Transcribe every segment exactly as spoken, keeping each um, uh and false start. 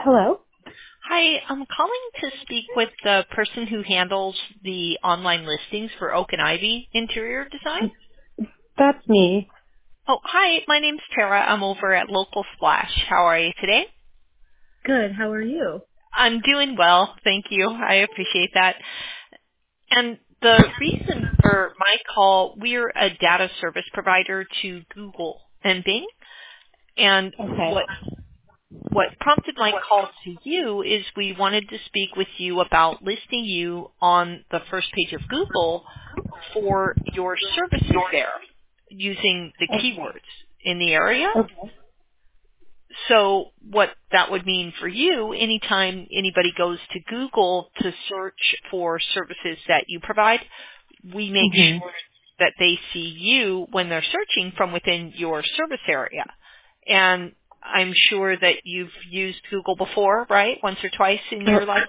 Hello? Hi, I'm calling to speak with the person who handles the online listings for Oak and Ivy Interior Design. That's me. Oh, hi, my name's Tara. I'm over at Local Splash. How are you today? Good. How are you? I'm doing well, thank you. I appreciate that. And the reason for my call, we're a data service provider to Google and Bing. And Okay. what What prompted my call to you is we wanted to speak with you about listing you on the first page of Google for your services there using the keywords in the area. Okay. So what that would mean for you, anytime anybody goes to Google to search for services that you provide, we make Mhm. sure that they see you when they're searching from within your service area. And I'm sure that you've used Google before, right? Once or twice in Oh. your life?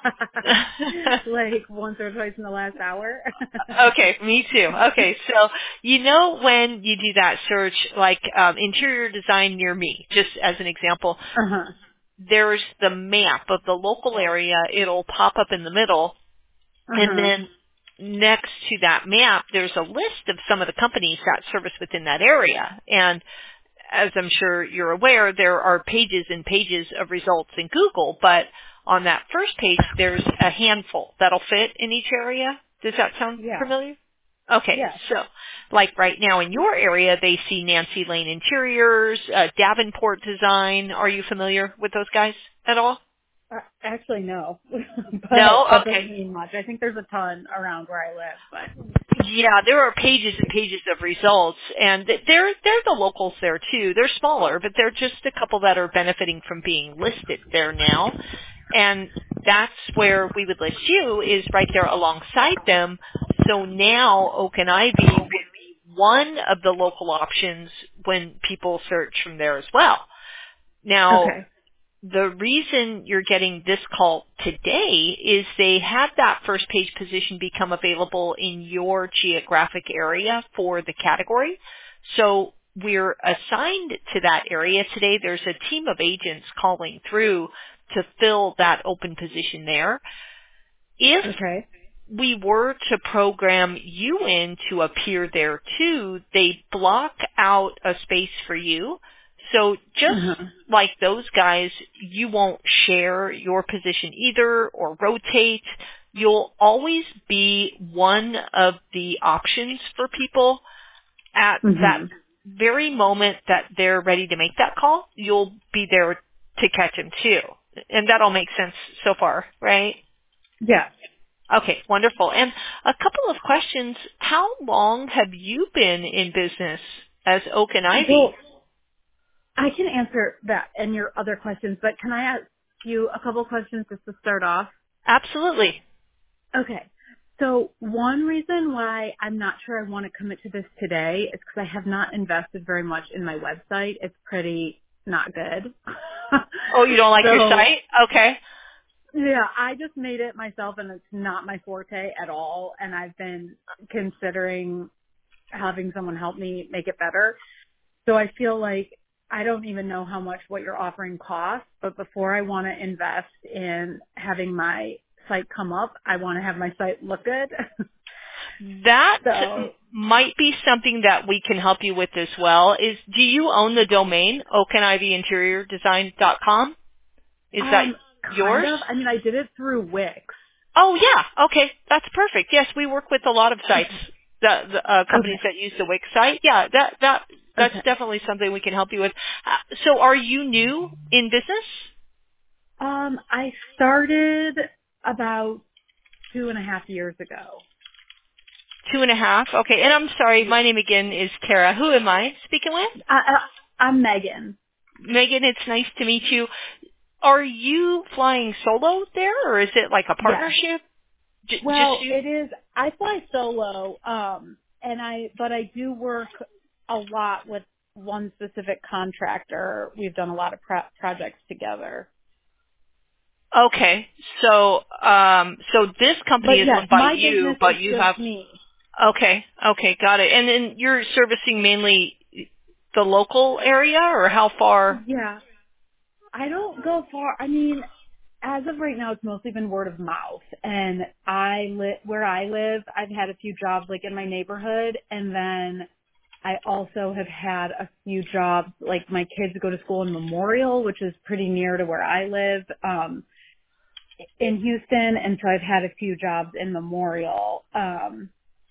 Like once or twice in the last hour? Okay, me too. Okay, so you know when you do that search, like um, interior design near me, just as an example, Uh-huh. there's the map of the local area. It'll pop up in the middle, and Uh-huh. then next to that map, there's a list of some of the companies that service within that area. And as I'm sure you're aware, there are pages and pages of results in Google, but on that first page, there's a handful that'll fit in each area. Does that sound Yeah. familiar? Okay, Yes. so like right now in your area, they see Nancy Lane Interiors, uh, Davenport Design. Are you familiar with those guys at all? Uh, actually, no. But No? that Okay. doesn't mean much. I think there's a ton around where I live, but. Yeah, there are pages and pages of results, and th- they're they're the locals there too. They're smaller, but they're just a couple that are benefiting from being listed there now, and that's where we would list you is right there alongside them. So now Oak and Ivy would be one of the local options when people search from there as well. Now, Okay. the reason you're getting this call today is they had that first page position become available in your geographic area for the category. So we're assigned to that area today. There's a team of agents calling through to fill that open position there. If Okay. we were to program you in to appear there too, they block out a space for you. So just Uh-huh. like those guys, you won't share your position either or rotate. You'll always be one of the options for people at that Mhm. very moment that they're ready to make that call. You'll be there to catch them too. And that'll make sense so far, right? Yeah. Okay, wonderful. And a couple of questions. How long have you been in business as Oak and Ivy? Well, I can answer that and your other questions, but can I ask you a couple questions just to start off? Absolutely. Okay. So one reason why I'm not sure I want to commit to this today is because I have not invested very much in my website. It's pretty not good. Oh, you don't like your So site? Okay. yeah, I just made it myself and it's not my forte at all. And I've been considering having someone help me make it better. So I feel like I don't even know how much what you're offering costs, but before I want to invest in having my site come up, I want to have my site look good. That m- So, might be something that we can help you with as well. Is do you own the domain oak and ivy interior design dot com? Is that um, kind yours? of. I mean, I did it through Wix. Oh yeah, okay, that's perfect. Yes, we work with a lot of sites, Okay. the, the uh, companies Okay. that use the Wix site. Yeah, that that that's Okay. definitely something we can help you with. Uh, so, are you new in business? Um, I started about two and a half years ago. Two and a half. Okay, and I'm sorry, Yeah. my name again is Tara. Who am I speaking with? I, I, I'm Megan. Megan. It's nice to meet you. Are you flying solo there, or is it like a Yes. partnership? J- just Well, you? it is. I fly solo, um, and I but I do work a lot with one specific contractor. We've done a lot of pro- projects together. Okay, so um, so this company But is yes, owned by my you, business is but you have. just me. Okay. Okay. Got it. And then you're servicing mainly the local area, or how far? Yeah, I don't go far. I mean, as of right now, it's mostly been word of mouth. And I live where I live. I've had a few jobs like in my neighborhood, and then I also have had a few jobs. Like my kids go to school in Memorial, which is pretty near to where I live, um, in Houston, and so I've had a few jobs in Memorial. Um,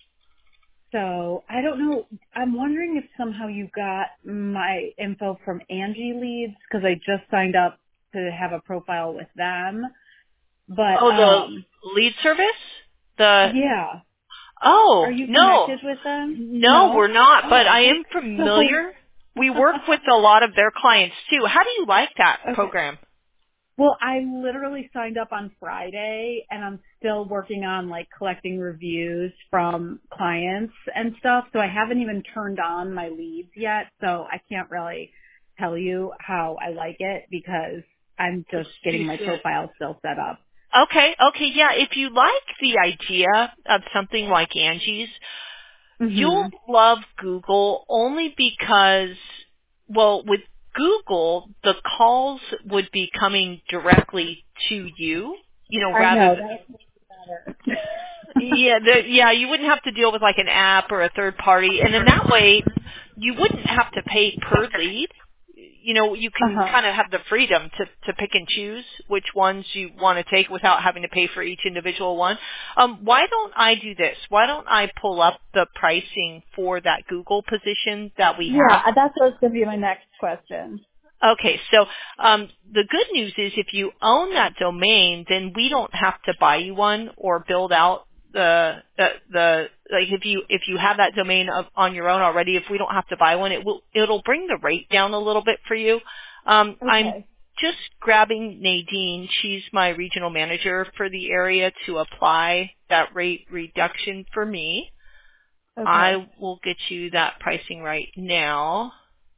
so I don't know. I'm wondering if somehow you got my info from Angie Leads, because I just signed up to have a profile with them. But Oh, um the lead service? The yeah. Are Oh, you no. connected with them? No, No? we're not, but Oh. I am So familiar. We work with a lot of their clients too. How do you like that okay. program? Well, I literally signed up on Friday, and I'm still working on like collecting reviews from clients and stuff. So I haven't even turned on my leads yet. So I can't really tell you how I like it because I'm It's just too getting my soon. profile still set up. Okay, okay, yeah. If you like the idea of something like Angie's, you'll Mhm. love Google only because, well, with Google, the calls would be coming directly to you, you know, I rather know than, that makes it better. yeah, the, yeah, you wouldn't have to deal with like an app or a third party, and in that way, you wouldn't have to pay per lead. You know, you Uh can huh. kind of have the freedom to, to pick and choose which ones you want to take without having to pay for each individual one. Um, why don't I do this? Why don't I pull up the pricing for that Google position that we have? Yeah, that's what was going to be my next question. Okay, so um, the good news is if you own that domain, then we don't have to buy you one or build out the the, the like if you if you have that domain of, on your own already. If we don't have to buy one, it will it'll bring the rate down a little bit for you. Um, I'm Okay. just grabbing Nadine. She's my regional manager for the area to apply that rate reduction for me. Okay. I will get you that pricing right now.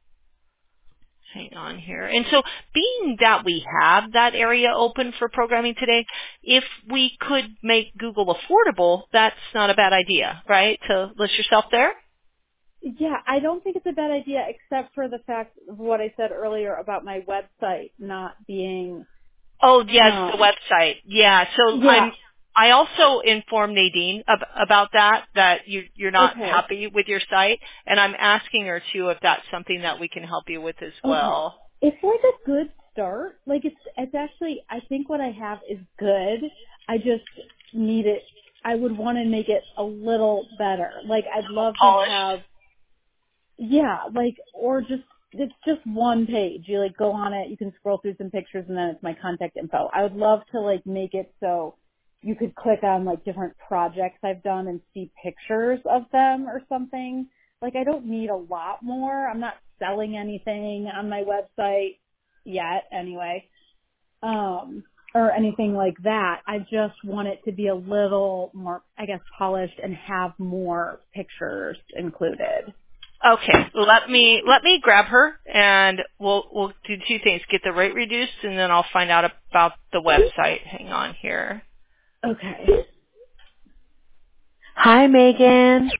Hang on here. And so being that we have that area open for programming today, if we could make Google affordable, that's not a bad idea, right? To list yourself there? Yeah, I don't think it's a bad idea except for the fact of what I said earlier about my website not being, Oh, yes, the um, website. Yeah. So yeah. I'm, I also informed Nadine ab- about that, that you, you're not Okay. happy with your site. And I'm asking her too if that's something that we can help you with as Okay. well. It's like a good start. Like it's, it's actually, I think what I have is good. I just need it. I would want to make it a little better. Like I'd love to Polished. have, yeah, like, or just, it's just one page. You like go on it, you can scroll through some pictures and then it's my contact info. I would love to like make it so you could click on like different projects I've done and see pictures of them or something. Like I don't need a lot more. I'm not selling anything on my website yet anyway. Um, or anything like that. I just want it to be a little more, I guess, polished and have more pictures included. Okay, let me let me grab her, and we'll we'll do two things: get the rate reduced, and then I'll find out about the website. Hang on here. Okay. Hi, Megan.